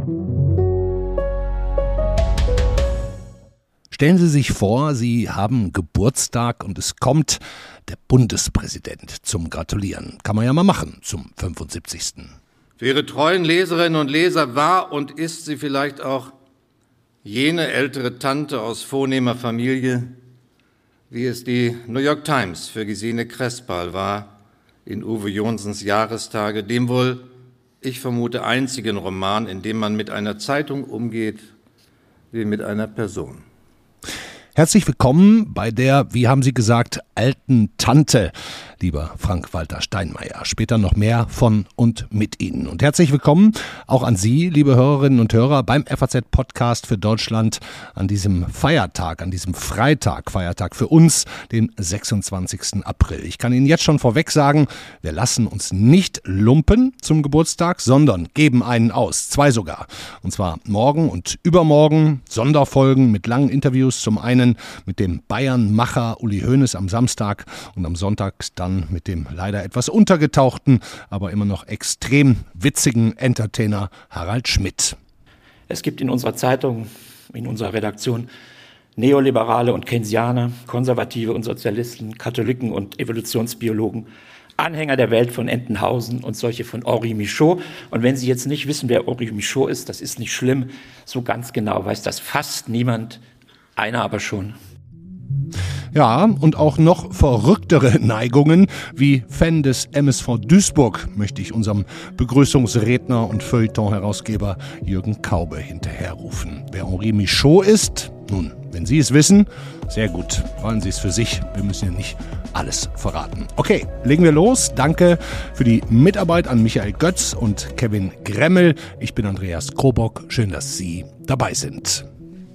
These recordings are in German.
Stellen Sie sich vor, Sie haben Geburtstag und es kommt der Bundespräsident zum Gratulieren. Kann man ja mal machen zum 75. Für Ihre treuen Leserinnen und Leser war und ist sie vielleicht auch jene ältere Tante aus vornehmer Familie, wie es die New York Times für Gesine Crespal war in Uwe Jonsens Jahrestage, dem wohl, ich vermute, einzigen Roman, in dem man mit einer Zeitung umgeht wie mit einer Person. Herzlich willkommen bei der, wie haben Sie gesagt, alten Tante, lieber Frank-Walter Steinmeier. Später noch mehr von und mit Ihnen. Und herzlich willkommen auch an Sie, liebe Hörerinnen und Hörer, beim FAZ-Podcast für Deutschland an diesem Feiertag, an diesem Freitag, Feiertag für uns, den 26. April. Ich kann Ihnen jetzt schon vorweg sagen, wir lassen uns nicht lumpen zum Geburtstag, sondern geben einen aus, 2 sogar. Und zwar morgen und übermorgen Sonderfolgen mit langen Interviews, zum einen mit dem Bayern-Macher Uli Hoeneß am Samstag und am Sonntag dann mit dem leider etwas untergetauchten, aber immer noch extrem witzigen Entertainer Harald Schmidt. Es gibt in unserer Zeitung, in unserer Redaktion Neoliberale und Keynesianer, Konservative und Sozialisten, Katholiken und Evolutionsbiologen, Anhänger der Welt von Entenhausen und solche von Henri Michaud. Und wenn Sie jetzt nicht wissen, wer Henri Michaud ist, das ist nicht schlimm. So ganz genau weiß das fast niemand. Einer aber schon. Ja, und auch noch verrücktere Neigungen wie Fan des MSV Duisburg möchte ich unserem Begrüßungsredner und Feuilleton-Herausgeber Jürgen Kaube hinterherrufen. Wer Henri Michaud ist? Nun, wenn Sie es wissen, sehr gut, wollen Sie es für sich. Wir müssen ja nicht alles verraten. Okay, legen wir los. Danke für die Mitarbeit an Michael Götz und Kevin Gremmel. Ich bin Andreas Krobock. Schön, dass Sie dabei sind.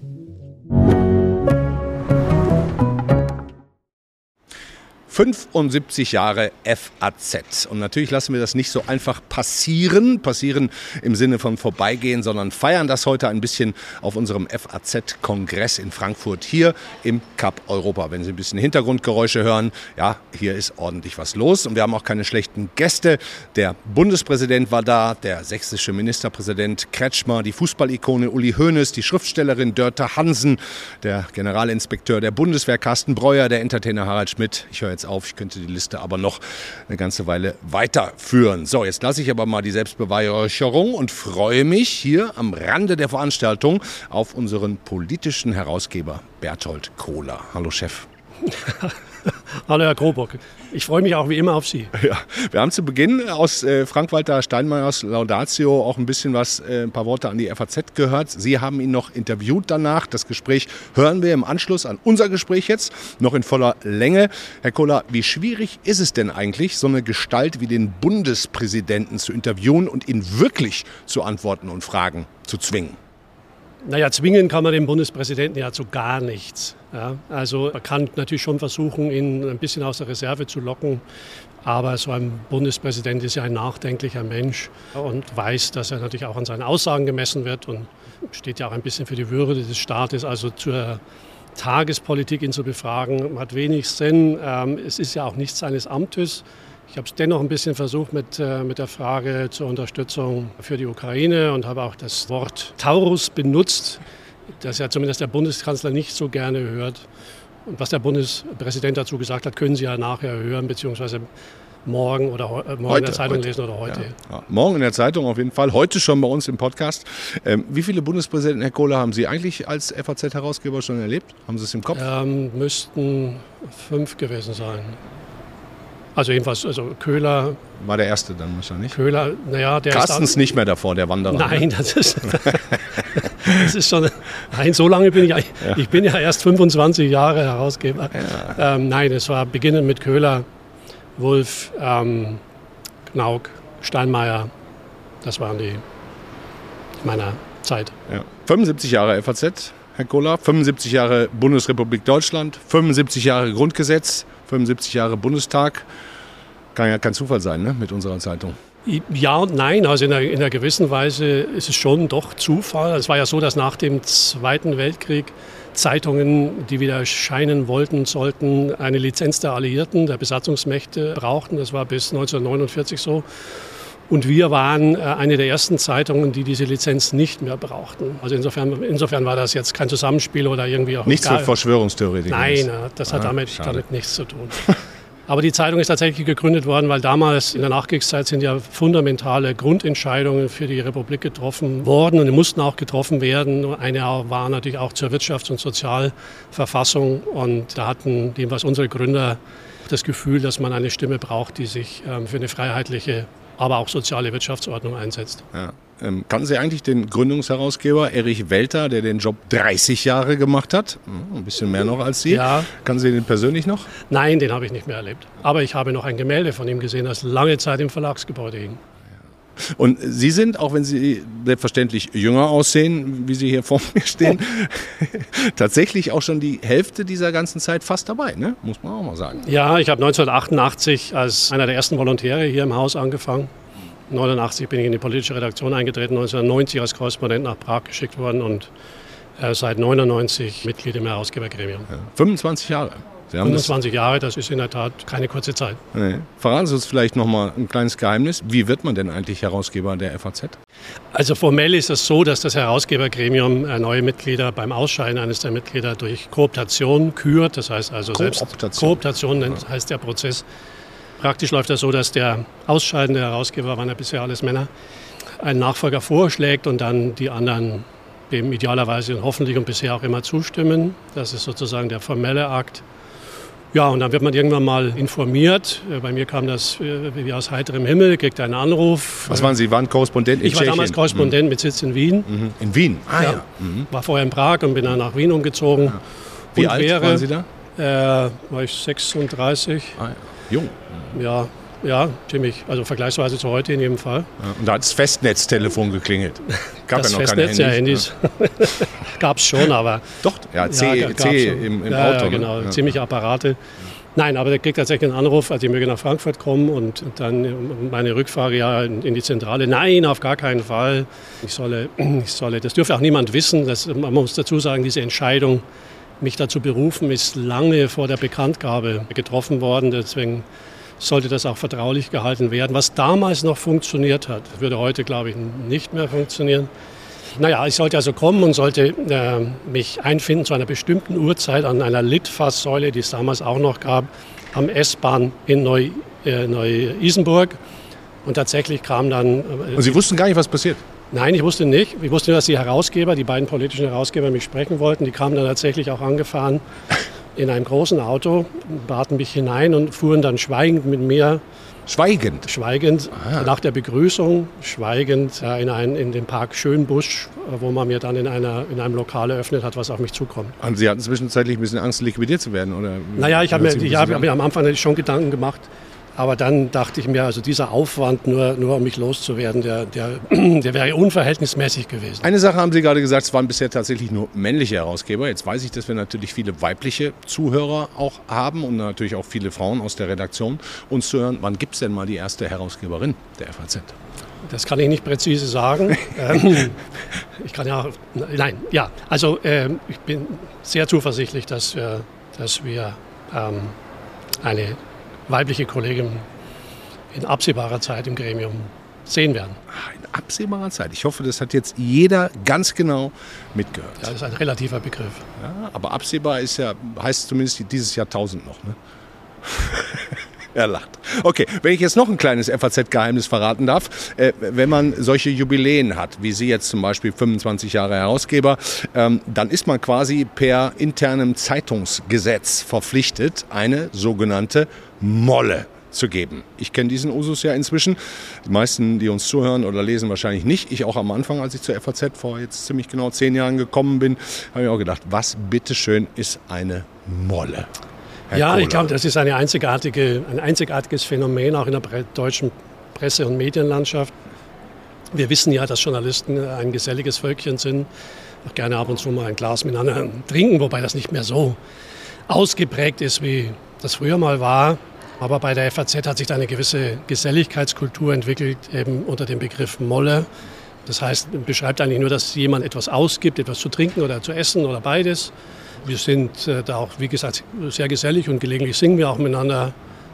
»75 Jahre FAZ«. Und natürlich lassen wir das nicht so einfach passieren im Sinne von vorbeigehen, sondern feiern das heute ein bisschen auf unserem FAZ-Kongress in Frankfurt hier im Cup Europa. Wenn Sie ein bisschen Hintergrundgeräusche hören, ja, hier ist ordentlich was los. Und wir haben auch keine schlechten Gäste. Der Bundespräsident war da, der sächsische Ministerpräsident Kretschmer, die Fußballikone Uli Hoeneß, die Schriftstellerin Dörte Hansen, der Generalinspekteur der Bundeswehr Carsten Breuer, der Entertainer Harald Schmidt. Ich höre jetzt auf, ich könnte die Liste aber noch eine ganze Weile weiterführen. So, jetzt lasse ich aber mal die Selbstbeweihräucherung und freue mich hier am Rande der Veranstaltung auf unseren politischen Herausgeber Berthold Kohler. Hallo Chef. Hallo Herr Krobock. Ich freue mich auch wie immer auf Sie. Ja, wir haben zu Beginn aus Frank-Walter Steinmeiers Laudatio auch ein bisschen ein paar Worte an die FAZ gehört. Sie haben ihn noch interviewt danach. Das Gespräch hören wir im Anschluss an unser Gespräch jetzt, noch in voller Länge. Herr Kohler, wie schwierig ist es denn eigentlich, so eine Gestalt wie den Bundespräsidenten zu interviewen und ihn wirklich zu Antworten und Fragen zu zwingen? Naja, zwingen kann man den Bundespräsidenten ja zu gar nichts. Ja, also man kann natürlich schon versuchen, ihn ein bisschen aus der Reserve zu locken. Aber so ein Bundespräsident ist ja ein nachdenklicher Mensch und weiß, dass er natürlich auch an seinen Aussagen gemessen wird und steht ja auch ein bisschen für die Würde des Staates. Also zur Tagespolitik ihn zu befragen, hat wenig Sinn. Es ist ja auch nicht seines Amtes. Ich habe es dennoch ein bisschen versucht mit der Frage zur Unterstützung für die Ukraine und habe auch das Wort Taurus benutzt, das ja zumindest der Bundeskanzler nicht so gerne hört. Und was der Bundespräsident dazu gesagt hat, können Sie ja nachher hören, beziehungsweise morgen oder morgen in der Zeitung lesen oder heute. Ja, morgen in der Zeitung auf jeden Fall, heute schon bei uns im Podcast. Wie viele Bundespräsidenten, Herr Kohler, haben Sie eigentlich als FAZ-Herausgeber schon erlebt? Haben Sie es im Kopf? Müssten 5 gewesen sein. Also jedenfalls, Köhler. War der Erste dann wahrscheinlich? Köhler, naja, der Carstens ist nicht mehr davor, der Wanderer. Nein, ne? das ist schon, nein, so lange bin ich bin ja erst 25 Jahre Herausgeber. Ja. Nein, es war beginnend mit Köhler, Wulff, Knauk, Steinmeier, das waren die meiner Zeit. Ja. 75 Jahre FAZ, Herr Kohler, 75 Jahre Bundesrepublik Deutschland, 75 Jahre Grundgesetz, 75 Jahre Bundestag. Kann ja kein Zufall sein, ne, mit unserer Zeitung. Ja und nein, also in einer gewissen Weise ist es schon doch Zufall. Es war ja so, dass nach dem Zweiten Weltkrieg Zeitungen, die wieder erscheinen wollten, sollten eine Lizenz der Alliierten, der Besatzungsmächte brauchten. Das war bis 1949 so. Und wir waren eine der ersten Zeitungen, die diese Lizenz nicht mehr brauchten. Also insofern war das jetzt kein Zusammenspiel oder irgendwie auch... Nichts für Verschwörungstheoretiker. Nein, das hat damit nichts zu tun. Aber die Zeitung ist tatsächlich gegründet worden, weil damals in der Nachkriegszeit sind ja fundamentale Grundentscheidungen für die Republik getroffen worden und die mussten auch getroffen werden. Eine war natürlich auch zur Wirtschafts- und Sozialverfassung und da hatten jedenfalls unsere Gründer das Gefühl, dass man eine Stimme braucht, die sich für eine freiheitliche, aber auch soziale Wirtschaftsordnung einsetzt. Ja. Kannten Sie eigentlich den Gründungsherausgeber Erich Welter, der den Job 30 Jahre gemacht hat? Ein bisschen mehr noch als Sie. Ja. Kannten Sie den persönlich noch? Nein, den habe ich nicht mehr erlebt. Aber ich habe noch ein Gemälde von ihm gesehen, das lange Zeit im Verlagsgebäude hing. Und Sie sind, auch wenn Sie selbstverständlich jünger aussehen, wie Sie hier vor mir stehen, tatsächlich auch schon die Hälfte dieser ganzen Zeit fast dabei, ne? Muss man auch mal sagen. Ja, ich habe 1988 als einer der ersten Volontäre hier im Haus angefangen. 1989 bin ich in die politische Redaktion eingetreten, 1990 als Korrespondent nach Prag geschickt worden und seit 1999 Mitglied im Herausgebergremium. Ja, 25 Jahre. Sie haben 25 Jahre, das ist in der Tat keine kurze Zeit. Nee. Verraten Sie uns vielleicht noch mal ein kleines Geheimnis. Wie wird man denn eigentlich Herausgeber der FAZ? Also formell ist es so, dass das Herausgebergremium neue Mitglieder beim Ausscheiden eines der Mitglieder durch Kooptation kürt. Das heißt also selbst Kooptation heißt der Prozess. Praktisch läuft das so, dass der ausscheidende Herausgeber, waren ja bisher alles Männer, einen Nachfolger vorschlägt und dann die anderen dem idealerweise und hoffentlich und bisher auch immer zustimmen. Das ist sozusagen der formelle Akt. Ja, und dann wird man irgendwann mal informiert. Bei mir kam das wie aus heiterem Himmel, kriegte einen Anruf. Was waren Sie? Waren Korrespondent in Tschechien? Ich war damals Korrespondent mit Sitz in Wien. In Wien? Ja. War vorher in Prag und bin dann nach Wien umgezogen. Ja. Wie alt waren Sie da? War ich 36. Jung. Ja, ziemlich. Also vergleichsweise zu heute in jedem Fall. Ja, und da hat das Festnetztelefon geklingelt. Gab das ja noch Festnetz, keine Handys. Ja, gab es schon, aber... Doch, ja, C im Auto. Ja, genau, ne? Ziemliche Apparate. Nein, aber der kriegt tatsächlich einen Anruf, also ich möge nach Frankfurt kommen und dann meine Rückfrage in die Zentrale. Nein, auf gar keinen Fall. Ich solle, das dürfte auch niemand wissen. Man muss dazu sagen, diese Entscheidung, mich dazu berufen, ist lange vor der Bekanntgabe getroffen worden. Deswegen sollte das auch vertraulich gehalten werden. Was damals noch funktioniert hat, würde heute, glaube ich, nicht mehr funktionieren. Naja, ich sollte also kommen und sollte mich einfinden zu einer bestimmten Uhrzeit an einer Litfaßsäule, die es damals auch noch gab, am S-Bahn in Neu-Isenburg. Und tatsächlich kam dann... Und Sie wussten gar nicht, was passiert? Nein, ich wusste nicht. Ich wusste nur, dass die beiden politischen Herausgeber mich sprechen wollten. Die kamen dann tatsächlich auch angefahren in einem großen Auto, baten mich hinein und fuhren dann schweigend mit mir. Schweigend? Schweigend, nach der Begrüßung, schweigend in den Park Schönbusch, wo man mir dann in einem Lokal eröffnet hat, was auf mich zukommt. Und Sie hatten zwischenzeitlich ein bisschen Angst, liquidiert zu werden? Oder? Naja, ich habe mir am Anfang schon Gedanken gemacht. Aber dann dachte ich mir, also dieser Aufwand, nur um mich loszuwerden, der wäre unverhältnismäßig gewesen. Eine Sache haben Sie gerade gesagt, es waren bisher tatsächlich nur männliche Herausgeber. Jetzt weiß ich, dass wir natürlich viele weibliche Zuhörer auch haben und natürlich auch viele Frauen aus der Redaktion uns zuhören. Wann gibt es denn mal die erste Herausgeberin der FAZ? Das kann ich nicht präzise sagen. Ich bin sehr zuversichtlich, dass wir eine weibliche Kollegin in absehbarer Zeit im Gremium sehen werden. In absehbarer Zeit. Ich hoffe, das hat jetzt jeder ganz genau mitgehört. Ja, das ist ein relativer Begriff. Ja, aber absehbar heißt zumindest dieses Jahrtausend noch. Ne? Er lacht. Okay, wenn ich jetzt noch ein kleines FAZ-Geheimnis verraten darf. Wenn man solche Jubiläen hat, wie Sie jetzt zum Beispiel 25 Jahre Herausgeber, dann ist man quasi per internem Zeitungsgesetz verpflichtet, eine sogenannte Molle zu geben. Ich kenne diesen Usus ja inzwischen. Die meisten, die uns zuhören oder lesen, wahrscheinlich nicht. Ich auch am Anfang, als ich zur FAZ vor jetzt ziemlich genau 10 Jahren gekommen bin, habe ich auch gedacht, was bitteschön ist eine Molle? Ja, ich glaube, das ist ein einzigartiges Phänomen auch in der deutschen Presse- und Medienlandschaft. Wir wissen ja, dass Journalisten ein geselliges Völkchen sind, auch gerne ab und zu mal ein Glas miteinander trinken, wobei das nicht mehr so ausgeprägt ist, wie das früher mal war. Aber bei der FAZ hat sich da eine gewisse Geselligkeitskultur entwickelt, eben unter dem Begriff Molle. Das heißt, beschreibt eigentlich nur, dass jemand etwas ausgibt, etwas zu trinken oder zu essen oder beides. Wir sind da auch, wie gesagt, sehr gesellig und gelegentlich singen wir auch miteinander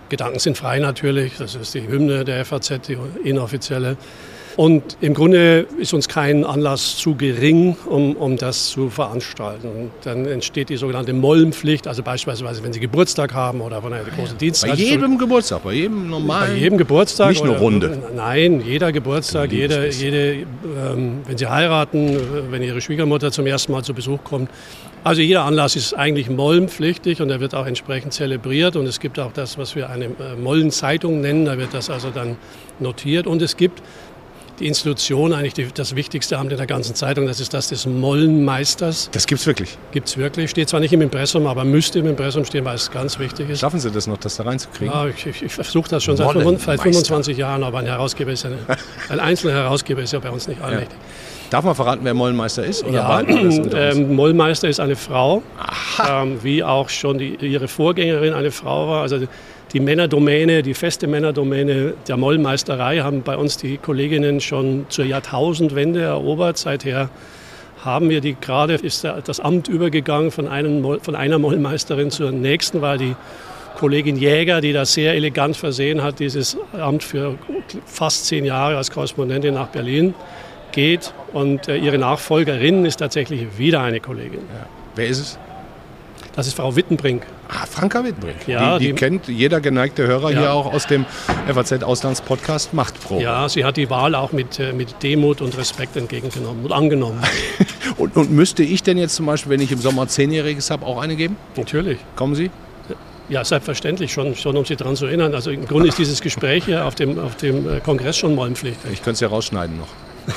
Gedanken sind frei natürlich, das ist die Hymne der FAZ, die inoffizielle. Und im Grunde ist uns kein Anlass zu gering, um das zu veranstalten. Und dann entsteht die sogenannte Mollenpflicht, also beispielsweise, wenn Sie Geburtstag haben oder von einer großen Dienstag. Bei jedem Geburtstag, bei jedem normalen? Bei jedem Geburtstag. Nicht nur Runde? Nein, jeder Geburtstag, wenn Sie heiraten, wenn Ihre Schwiegermutter zum ersten Mal zu Besuch kommt. Also jeder Anlass ist eigentlich mollenpflichtig und er wird auch entsprechend zelebriert. Und es gibt auch das, was wir eine Mollenzeitung nennen, da wird das also dann notiert. Und es gibt die Institution, eigentlich das wichtigste Amt in der ganzen Zeitung, das ist das des Mollenmeisters. Das gibt's wirklich? Gibt's wirklich. Steht zwar nicht im Impressum, aber müsste im Impressum stehen, weil es ganz wichtig ist. Schaffen Sie das noch, das da reinzukriegen? Ja, ich versuche das schon seit 25 Jahren, aber ein einzelner Herausgeber ist ja bei uns nicht allmächtig. Darf man verraten, wer Mollenmeister ist? Oder Mollenmeister ist eine Frau, wie auch schon ihre Vorgängerin eine Frau war. Also die Männerdomäne, die feste Männerdomäne der Mollmeisterei haben bei uns die Kolleginnen schon zur Jahrtausendwende erobert. Seither haben wir gerade ist das Amt übergegangen von einer Mollmeisterin zur nächsten, weil die Kollegin Jäger, die das sehr elegant versehen hat, dieses Amt für fast 10 Jahre als Korrespondentin nach Berlin geht. Und ihre Nachfolgerin ist tatsächlich wieder eine Kollegin. Ja. Wer ist es? Das ist Frau Wittenbrink. Franka Wittenbrink. Ja, die kennt jeder geneigte Hörer hier auch aus dem FAZ-Auslandspodcast Machtprobe. Ja, sie hat die Wahl auch mit Demut und Respekt entgegengenommen und angenommen. und müsste ich denn jetzt zum Beispiel, wenn ich im Sommer 10-Jähriges habe, auch eine geben? Natürlich. Kommen Sie? Ja, selbstverständlich, schon um Sie daran zu erinnern. Also im Grunde ist dieses Gespräch hier auf dem Kongress schon mollenpflichtig. Ich könnte es ja rausschneiden noch.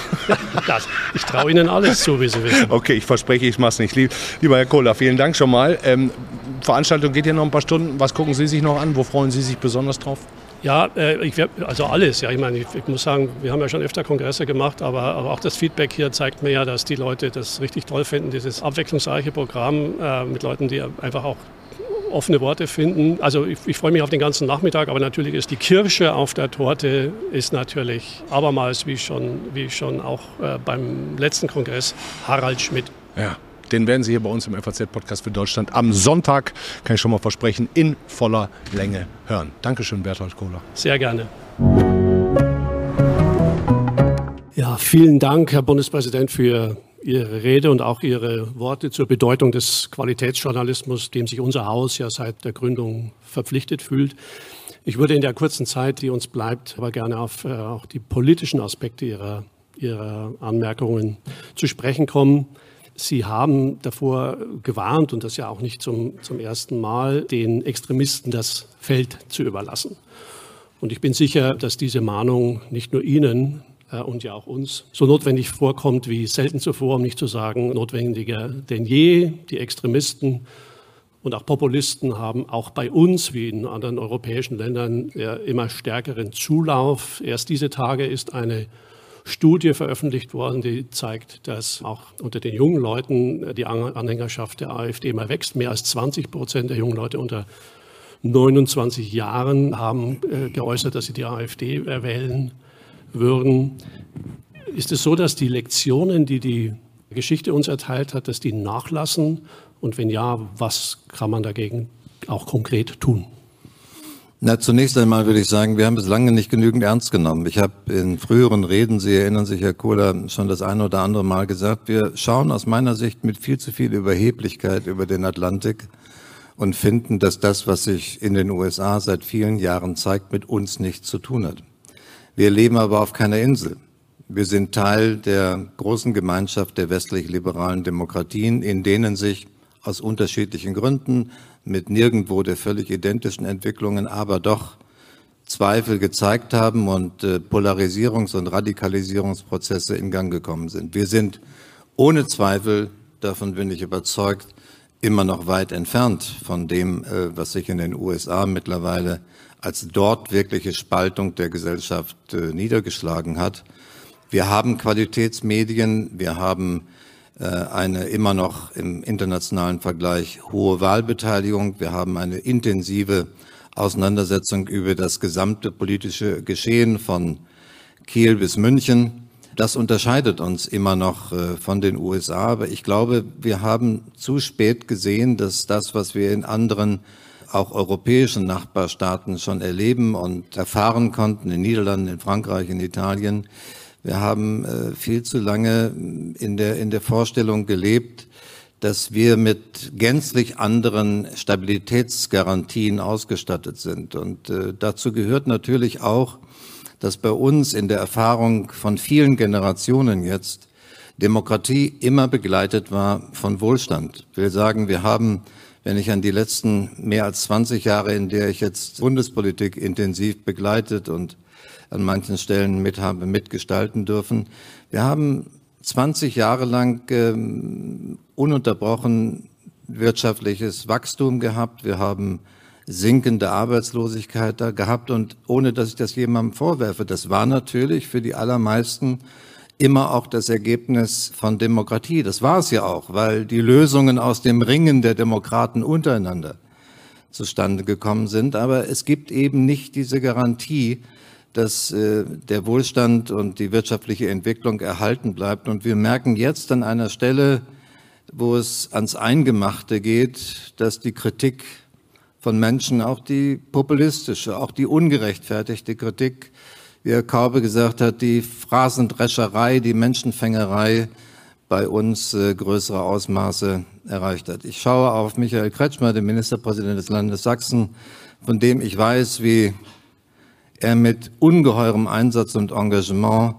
Ich traue Ihnen alles zu, wie Sie wissen. Okay, ich verspreche, ich mache es nicht. Lieber Herr Kohler, vielen Dank schon mal. Veranstaltung geht ja noch ein paar Stunden. Was gucken Sie sich noch an? Wo freuen Sie sich besonders drauf? Ja, also alles. Ja, ich meine, ich muss sagen, wir haben ja schon öfter Kongresse gemacht, aber auch das Feedback hier zeigt mir ja, dass die Leute das richtig toll finden, dieses abwechslungsreiche Programm mit Leuten, die einfach auch offene Worte finden. Also ich freue mich auf den ganzen Nachmittag, aber natürlich ist die Kirsche auf der Torte ist natürlich abermals, wie schon auch beim letzten Kongress, Harald Schmidt. Ja, den werden Sie hier bei uns im FAZ-Podcast für Deutschland am Sonntag, kann ich schon mal versprechen, in voller Länge hören. Dankeschön, Berthold Kohler. Sehr gerne. Ja, vielen Dank, Herr Bundespräsident, für Ihre Rede und auch Ihre Worte zur Bedeutung des Qualitätsjournalismus, dem sich unser Haus ja seit der Gründung verpflichtet fühlt. Ich würde in der kurzen Zeit, die uns bleibt, aber gerne auf auch die politischen Aspekte Ihrer Anmerkungen zu sprechen kommen. Sie haben davor gewarnt, und das ja auch nicht zum ersten Mal, den Extremisten das Feld zu überlassen. Und ich bin sicher, dass diese Mahnung nicht nur Ihnen und ja auch uns so notwendig vorkommt wie selten zuvor, um nicht zu sagen notwendiger denn je. Die Extremisten und auch Populisten haben auch bei uns, wie in anderen europäischen Ländern, immer stärkeren Zulauf. Erst diese Tage ist eine Studie veröffentlicht worden, die zeigt, dass auch unter den jungen Leuten die Anhängerschaft der AfD immer wächst. Mehr als 20% der jungen Leute unter 29 Jahren haben geäußert, dass sie die AfD wählen würden. Ist es so, dass die Lektionen, die die Geschichte uns erteilt hat, dass die nachlassen? Und wenn ja, was kann man dagegen auch konkret tun? Na, zunächst einmal würde ich sagen, wir haben es lange nicht genügend ernst genommen. Ich habe in früheren Reden, Sie erinnern sich, Herr Kohler, schon das eine oder andere Mal gesagt, wir schauen aus meiner Sicht mit viel zu viel Überheblichkeit über den Atlantik und finden, dass das, was sich in den USA seit vielen Jahren zeigt, mit uns nichts zu tun hat. Wir leben aber auf keiner Insel. Wir sind Teil der großen Gemeinschaft der westlich-liberalen Demokratien, in denen sich aus unterschiedlichen Gründen, mit nirgendwo der völlig identischen Entwicklungen, aber doch Zweifel gezeigt haben und Polarisierungs- und Radikalisierungsprozesse in Gang gekommen sind. Wir sind ohne Zweifel, davon bin ich überzeugt, immer noch weit entfernt von dem, was sich in den USA mittlerweile als dort wirkliche Spaltung der Gesellschaft niedergeschlagen hat. Wir haben Qualitätsmedien, wir haben eine immer noch im internationalen Vergleich hohe Wahlbeteiligung, wir haben eine intensive Auseinandersetzung über das gesamte politische Geschehen von Kiel bis München. Das unterscheidet uns immer noch von den USA, aber ich glaube, wir haben zu spät gesehen, dass das, was wir in anderen auch europäischen Nachbarstaaten schon erleben und erfahren konnten, in den Niederlanden, in Frankreich, in Italien. Wir haben viel zu lange in der Vorstellung gelebt, dass wir mit gänzlich anderen Stabilitätsgarantien ausgestattet sind. Und dazu gehört natürlich auch, dass bei uns in der Erfahrung von vielen Generationen jetzt Demokratie immer begleitet war von Wohlstand. Ich will sagen, wir haben, wenn ich an die letzten mehr als 20 Jahre, in der ich jetzt Bundespolitik intensiv begleitet und an manchen Stellen mitgestalten dürfen, wir haben 20 Jahre lang ununterbrochen wirtschaftliches Wachstum gehabt. Wir haben sinkende Arbeitslosigkeit da gehabt und ohne, dass ich das jemandem vorwerfe, das war natürlich für die allermeisten immer auch das Ergebnis von Demokratie. Das war es ja auch, weil die Lösungen aus dem Ringen der Demokraten untereinander zustande gekommen sind. Aber es gibt eben nicht diese Garantie, dass der Wohlstand und die wirtschaftliche Entwicklung erhalten bleibt. Und wir merken jetzt an einer Stelle, wo es ans Eingemachte geht, dass die Kritik von Menschen, auch die populistische, auch die ungerechtfertigte Kritik, wie Herr Kaube gesagt hat, die Phrasendrescherei, die Menschenfängerei bei uns größere Ausmaße erreicht hat. Ich schaue auf Michael Kretschmer, den Ministerpräsidenten des Landes Sachsen, von dem ich weiß, wie er mit ungeheurem Einsatz und Engagement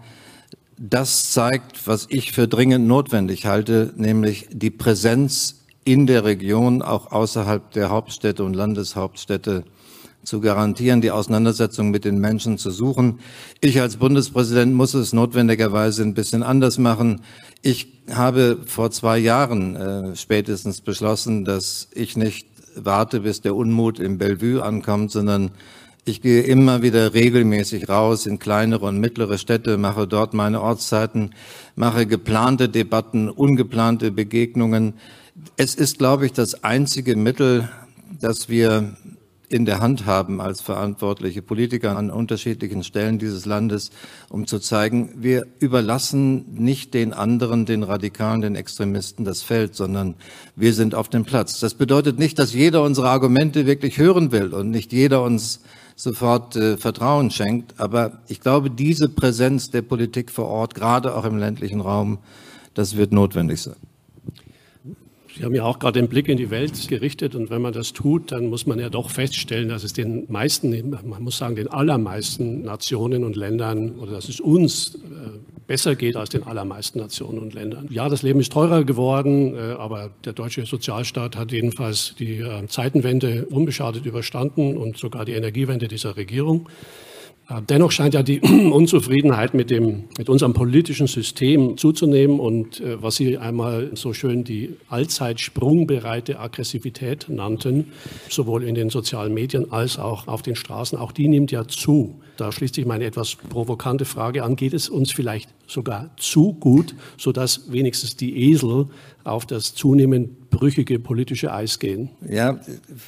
das zeigt, was ich für dringend notwendig halte, nämlich die Präsenz in der Region, auch außerhalb der Hauptstädte und Landeshauptstädte zu garantieren, die Auseinandersetzung mit den Menschen zu suchen. Ich als Bundespräsident muss es notwendigerweise ein bisschen anders machen. Ich habe vor 2 Jahren spätestens beschlossen, dass ich nicht warte, bis der Unmut im Bellevue ankommt, sondern ich gehe immer wieder regelmäßig raus in kleinere und mittlere Städte, mache dort meine Ortszeiten, mache geplante Debatten, ungeplante Begegnungen. Es ist, glaube ich, das einzige Mittel, das wir in der Hand haben als verantwortliche Politiker an unterschiedlichen Stellen dieses Landes, um zu zeigen, wir überlassen nicht den anderen, den Radikalen, den Extremisten das Feld, sondern wir sind auf dem Platz. Das bedeutet nicht, dass jeder unsere Argumente wirklich hören will und nicht jeder uns sofort Vertrauen schenkt. Aber ich glaube, diese Präsenz der Politik vor Ort, gerade auch im ländlichen Raum, das wird notwendig sein. Sie haben ja auch gerade den Blick in die Welt gerichtet und wenn man das tut, dann muss man ja doch feststellen, dass es den meisten, man muss sagen, den allermeisten Nationen und Ländern oder dass es uns besser geht als den allermeisten Nationen und Ländern. Ja, das Leben ist teurer geworden, aber der deutsche Sozialstaat hat jedenfalls die Zeitenwende unbeschadet überstanden und sogar die Energiewende dieser Regierung. Dennoch scheint ja die Unzufriedenheit mit unserem politischen System zuzunehmen und was Sie einmal so schön die allzeit sprungbereite Aggressivität nannten, sowohl in den sozialen Medien als auch auf den Straßen, auch die nimmt ja zu. Da schließt sich meine etwas provokante Frage an, geht es uns vielleicht sogar zu gut, sodass wenigstens die Esel auf das zunehmend brüchige politische Eis gehen? Ja,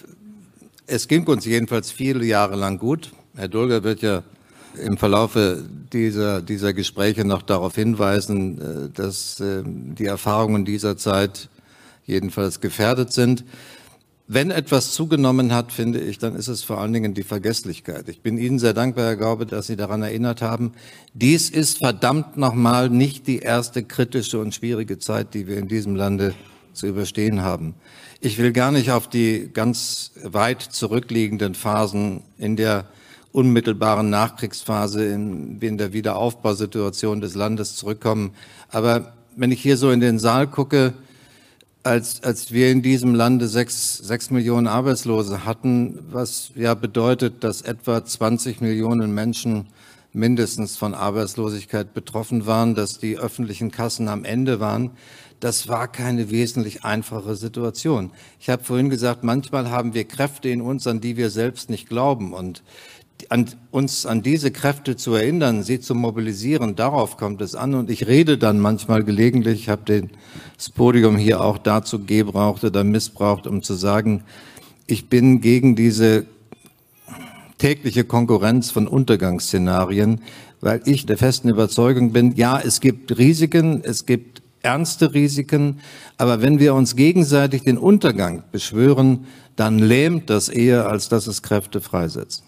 es ging uns jedenfalls viele Jahre lang gut. Herr Dulger wird ja im Verlaufe dieser Gespräche noch darauf hinweisen, dass die Erfahrungen dieser Zeit jedenfalls gefährdet sind. Wenn etwas zugenommen hat, finde ich, dann ist es vor allen Dingen die Vergesslichkeit. Ich bin Ihnen sehr dankbar, Herr Gaube, dass Sie daran erinnert haben. Dies ist verdammt nochmal nicht die erste kritische und schwierige Zeit, die wir in diesem Lande zu überstehen haben. Ich will gar nicht auf die ganz weit zurückliegenden Phasen in der unmittelbaren Nachkriegsphase in der Wiederaufbausituation des Landes zurückkommen. Aber wenn ich hier so in den Saal gucke, als wir in diesem Lande 6 Millionen Arbeitslose hatten, was ja bedeutet, dass etwa 20 Millionen Menschen mindestens von Arbeitslosigkeit betroffen waren, dass die öffentlichen Kassen am Ende waren, das war keine wesentlich einfache Situation. Ich habe vorhin gesagt, manchmal haben wir Kräfte in uns, an die wir selbst nicht glauben. Und uns an diese Kräfte zu erinnern, sie zu mobilisieren, darauf kommt es an. Und ich rede dann manchmal gelegentlich, ich habe das Podium hier auch dazu gebraucht oder missbraucht, um zu sagen, ich bin gegen diese tägliche Konkurrenz von Untergangsszenarien, weil ich der festen Überzeugung bin, ja, es gibt Risiken, es gibt ernste Risiken. Aber wenn wir uns gegenseitig den Untergang beschwören, dann lähmt das eher, als dass es Kräfte freisetzt.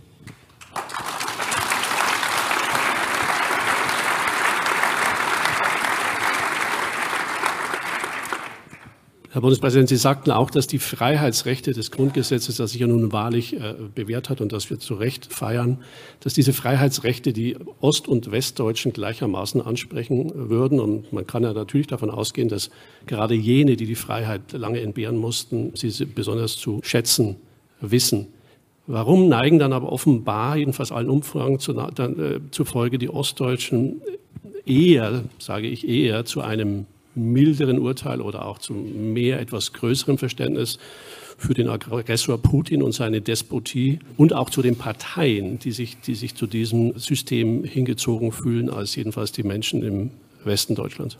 Herr Bundespräsident, Sie sagten auch, dass die Freiheitsrechte des Grundgesetzes, das sich ja nun wahrlich bewährt hat und das wir zu Recht feiern, dass diese Freiheitsrechte die Ost- und Westdeutschen gleichermaßen ansprechen würden. Und man kann ja natürlich davon ausgehen, dass gerade jene, die die Freiheit lange entbehren mussten, sie besonders zu schätzen wissen. Warum neigen dann aber offenbar, jedenfalls allen Umfragen zufolge, die Ostdeutschen eher, sage ich eher, zu einem milderen Urteil oder auch zu etwas größerem Verständnis für den Aggressor Putin und seine Despotie und auch zu den Parteien, die sich zu diesem System hingezogen fühlen, als jedenfalls die Menschen im Westen Deutschlands?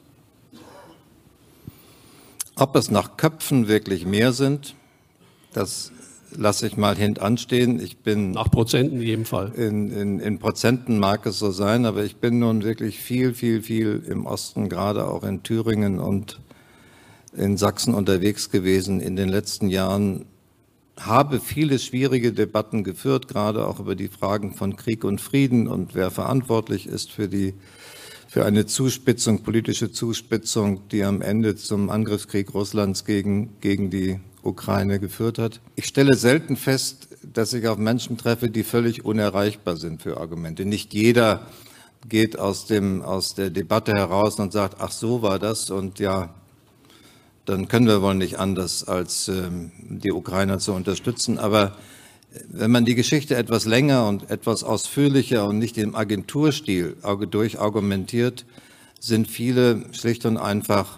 Ob es nach Köpfen wirklich mehr sind, das lasse ich mal hintanstehen. Ich bin nach Prozenten in jedem Fall. In Prozenten mag es so sein, aber ich bin nun wirklich viel im Osten, gerade auch in Thüringen und in Sachsen unterwegs gewesen in den letzten Jahren, habe viele schwierige Debatten geführt, gerade auch über die Fragen von Krieg und Frieden und wer verantwortlich ist für eine Zuspitzung, politische Zuspitzung, die am Ende zum Angriffskrieg Russlands gegen die Ukraine geführt hat. Ich stelle selten fest, dass ich auf Menschen treffe, die völlig unerreichbar sind für Argumente. Nicht jeder geht aus der Debatte heraus und sagt, ach so war das und ja, dann können wir wohl nicht anders, als die Ukrainer zu unterstützen. Aber wenn man die Geschichte etwas länger und etwas ausführlicher und nicht im Agenturstil durchargumentiert, sind viele schlicht und einfach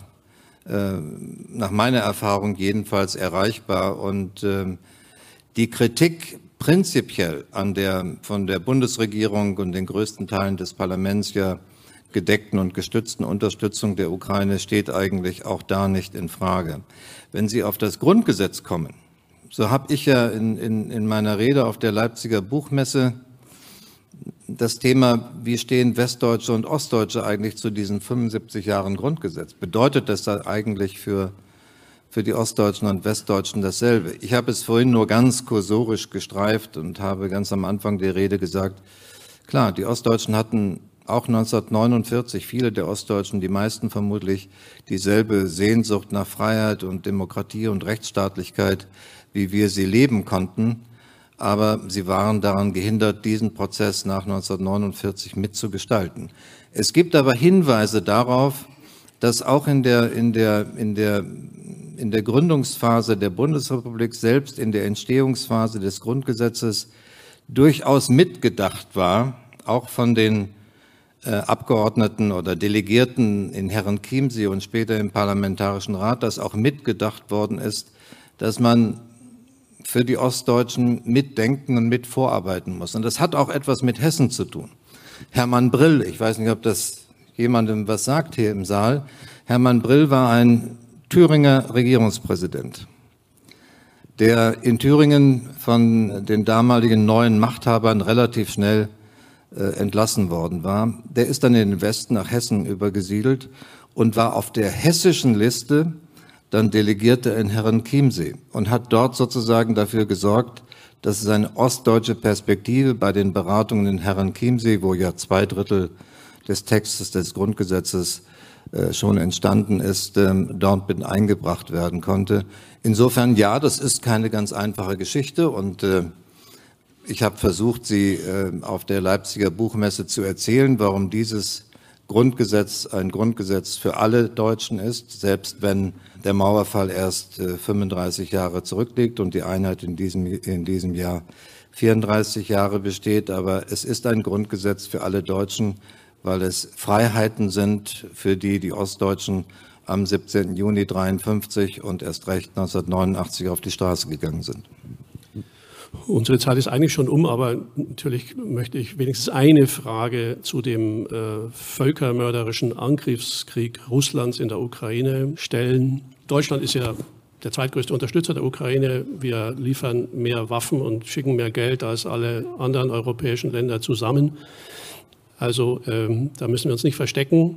nach meiner Erfahrung jedenfalls erreichbar. Und die Kritik prinzipiell von der Bundesregierung und den größten Teilen des Parlaments ja gedeckten und gestützten Unterstützung der Ukraine steht eigentlich auch da nicht in Frage. Wenn Sie auf das Grundgesetz kommen, so habe ich ja in meiner Rede auf der Leipziger Buchmesse das Thema, wie stehen Westdeutsche und Ostdeutsche eigentlich zu diesen 75 Jahren Grundgesetz? Bedeutet das da eigentlich für die Ostdeutschen und Westdeutschen dasselbe? Ich habe es vorhin nur ganz kursorisch gestreift und habe ganz am Anfang der Rede gesagt, klar, die Ostdeutschen hatten auch 1949, viele der Ostdeutschen, die meisten vermutlich, dieselbe Sehnsucht nach Freiheit und Demokratie und Rechtsstaatlichkeit, wie wir sie leben konnten. Aber sie waren daran gehindert, diesen Prozess nach 1949 mitzugestalten. Es gibt aber Hinweise darauf, dass auch in der Gründungsphase der Bundesrepublik, selbst in der Entstehungsphase des Grundgesetzes, durchaus mitgedacht war, auch von den Abgeordneten oder Delegierten in Herrenchiemsee und später im Parlamentarischen Rat, dass auch mitgedacht worden ist, dass man für die Ostdeutschen mitdenken und mit vorarbeiten muss. Und das hat auch etwas mit Hessen zu tun. Hermann Brill, ich weiß nicht, ob das jemandem was sagt hier im Saal, Hermann Brill war ein Thüringer Regierungspräsident, der in Thüringen von den damaligen neuen Machthabern relativ schnell entlassen worden war. Der ist dann in den Westen nach Hessen übergesiedelt und war auf der hessischen Liste dann Delegierter in Herrenchiemsee und hat dort sozusagen dafür gesorgt, dass es eine ostdeutsche Perspektive bei den Beratungen in Herrenchiemsee, wo ja 2/3 des Textes des Grundgesetzes schon entstanden ist, dort mit eingebracht werden konnte. Insofern, ja, das ist keine ganz einfache Geschichte und ich habe versucht, Sie auf der Leipziger Buchmesse zu erzählen, warum dieses Grundgesetz ein Grundgesetz für alle Deutschen ist, selbst wenn der Mauerfall erst 35 Jahre zurückliegt und die Einheit in diesem Jahr 34 Jahre besteht. Aber es ist ein Grundgesetz für alle Deutschen, weil es Freiheiten sind, für die Ostdeutschen am 17. Juni 1953 und erst recht 1989 auf die Straße gegangen sind. Unsere Zeit ist eigentlich schon um, aber natürlich möchte ich wenigstens eine Frage zu dem völkermörderischen Angriffskrieg Russlands in der Ukraine stellen. Deutschland ist ja der zweitgrößte Unterstützer der Ukraine. Wir liefern mehr Waffen und schicken mehr Geld als alle anderen europäischen Länder zusammen. Also da müssen wir uns nicht verstecken.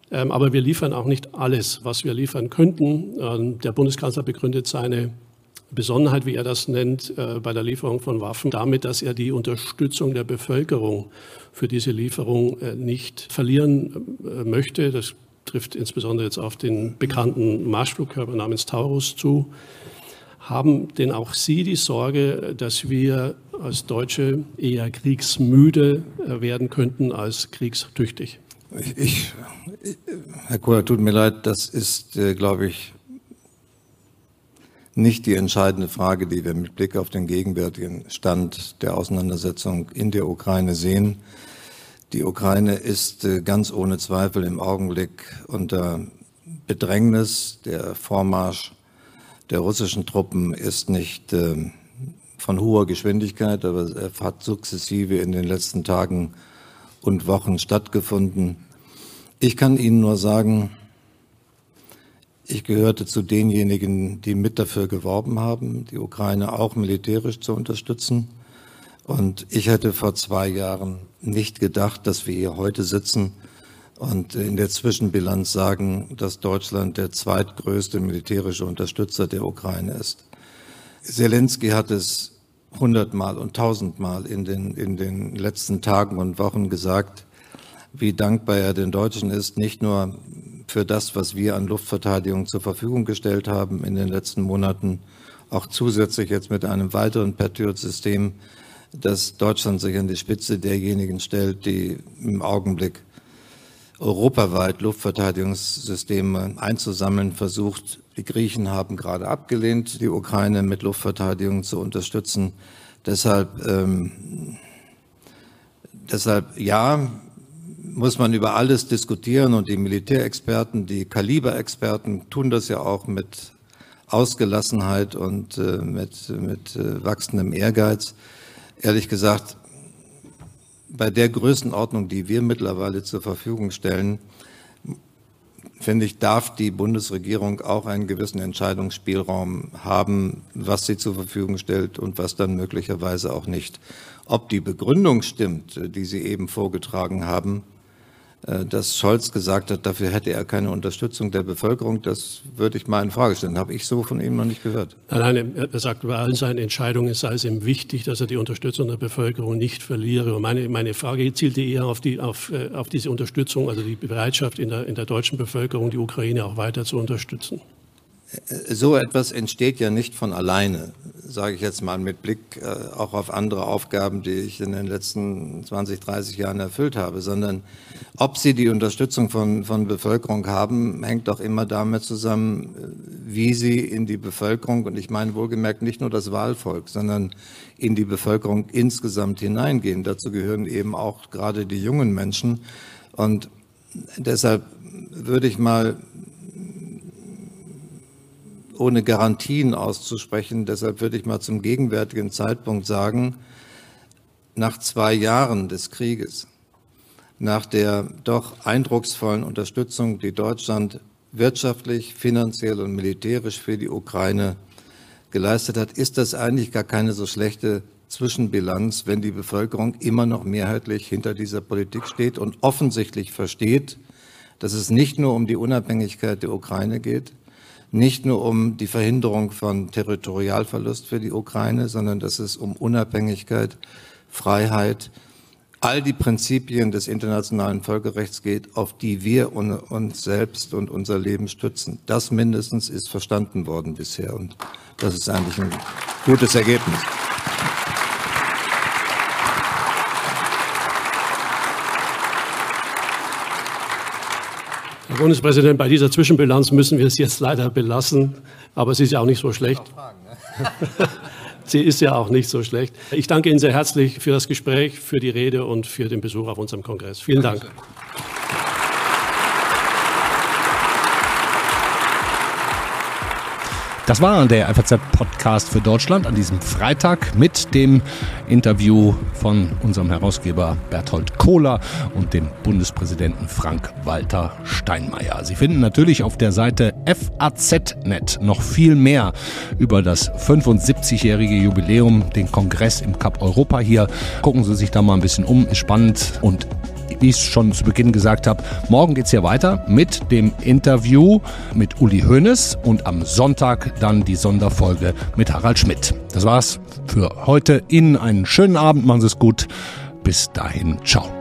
Aber wir liefern auch nicht alles, was wir liefern könnten. Der Bundeskanzler begründet seine Besonderheit, wie er das nennt, bei der Lieferung von Waffen damit, dass er die Unterstützung der Bevölkerung für diese Lieferung nicht verlieren möchte. Das trifft insbesondere jetzt auf den bekannten Marschflugkörper namens Taurus zu. Haben denn auch Sie die Sorge, dass wir als Deutsche eher kriegsmüde werden könnten als kriegstüchtig? Herr Kohler, tut mir leid, das ist, glaube ich, nicht die entscheidende Frage, die wir mit Blick auf den gegenwärtigen Stand der Auseinandersetzung in der Ukraine sehen. Die Ukraine ist ganz ohne Zweifel im Augenblick unter Bedrängnis. Der Vormarsch der russischen Truppen ist nicht von hoher Geschwindigkeit, aber er hat sukzessive in den letzten Tagen und Wochen stattgefunden. Ich kann Ihnen nur sagen, ich gehörte zu denjenigen, die mit dafür geworben haben, die Ukraine auch militärisch zu unterstützen. Und ich hätte vor 2 Jahren nicht gedacht, dass wir hier heute sitzen und in der Zwischenbilanz sagen, dass Deutschland der zweitgrößte militärische Unterstützer der Ukraine ist. Zelensky hat es 100-mal und 1000-mal in den letzten Tagen und Wochen gesagt, wie dankbar er den Deutschen ist, nicht nur für das, was wir an Luftverteidigung zur Verfügung gestellt haben in den letzten Monaten, auch zusätzlich jetzt mit einem weiteren Patriot-System, dass Deutschland sich an die Spitze derjenigen stellt, die im Augenblick europaweit Luftverteidigungssysteme einzusammeln versucht. Die Griechen haben gerade abgelehnt, die Ukraine mit Luftverteidigung zu unterstützen. Deshalb ja, muss man über alles diskutieren und die Militärexperten, die Kaliberexperten tun das ja auch mit Ausgelassenheit und mit wachsendem Ehrgeiz. Ehrlich gesagt, bei der Größenordnung, die wir mittlerweile zur Verfügung stellen, finde ich, darf die Bundesregierung auch einen gewissen Entscheidungsspielraum haben, was sie zur Verfügung stellt und was dann möglicherweise auch nicht. Ob die Begründung stimmt, die Sie eben vorgetragen haben, dass Scholz gesagt hat, dafür hätte er keine Unterstützung der Bevölkerung, das würde ich mal in Frage stellen. Habe ich so von ihm noch nicht gehört. Nein, er sagt, bei allen seinen Entscheidungen sei es ihm wichtig, dass er die Unterstützung der Bevölkerung nicht verliere. Und meine Frage zielte eher auf diese Unterstützung, also die Bereitschaft in der deutschen Bevölkerung, die Ukraine auch weiter zu unterstützen. So etwas entsteht ja nicht von alleine, sage ich jetzt mal mit Blick auch auf andere Aufgaben, die ich in den letzten 20, 30 Jahren erfüllt habe, sondern ob sie die Unterstützung von Bevölkerung haben, hängt doch immer damit zusammen, wie sie in die Bevölkerung, und ich meine wohlgemerkt nicht nur das Wahlvolk, sondern in die Bevölkerung insgesamt hineingehen. Dazu gehören eben auch gerade die jungen Menschen. Und deshalb würde ich mal, ohne Garantien auszusprechen, deshalb würde ich mal zum gegenwärtigen Zeitpunkt sagen, nach 2 Jahren des Krieges, nach der doch eindrucksvollen Unterstützung, die Deutschland wirtschaftlich, finanziell und militärisch für die Ukraine geleistet hat, ist das eigentlich gar keine so schlechte Zwischenbilanz, wenn die Bevölkerung immer noch mehrheitlich hinter dieser Politik steht und offensichtlich versteht, dass es nicht nur um die Unabhängigkeit der Ukraine geht, nicht nur um die Verhinderung von Territorialverlust für die Ukraine, sondern dass es um Unabhängigkeit, Freiheit, all die Prinzipien des internationalen Völkerrechts geht, auf die wir uns selbst und unser Leben stützen. Das mindestens ist verstanden worden bisher und das ist eigentlich ein gutes Ergebnis. Herr Bundespräsident, bei dieser Zwischenbilanz müssen wir es jetzt leider belassen, aber sie ist ja auch nicht so schlecht. Sie ist ja auch nicht so schlecht. Ich danke Ihnen sehr herzlich für das Gespräch, für die Rede und für den Besuch auf unserem Kongress. Vielen Dank. Das war der FAZ-Podcast für Deutschland an diesem Freitag mit dem Interview von unserem Herausgeber Berthold Kohler und dem Bundespräsidenten Frank-Walter Steinmeier. Sie finden natürlich auf der Seite FAZ.net noch viel mehr über das 75-jährige Jubiläum, den Kongress im Cup Europa hier. Gucken Sie sich da mal ein bisschen um, ist spannend und wie ich es schon zu Beginn gesagt habe, morgen geht's hier weiter mit dem Interview mit Uli Hoeneß und am Sonntag dann die Sonderfolge mit Harald Schmidt. Das war's für heute. Ihnen einen schönen Abend, machen Sie es gut. Bis dahin, ciao.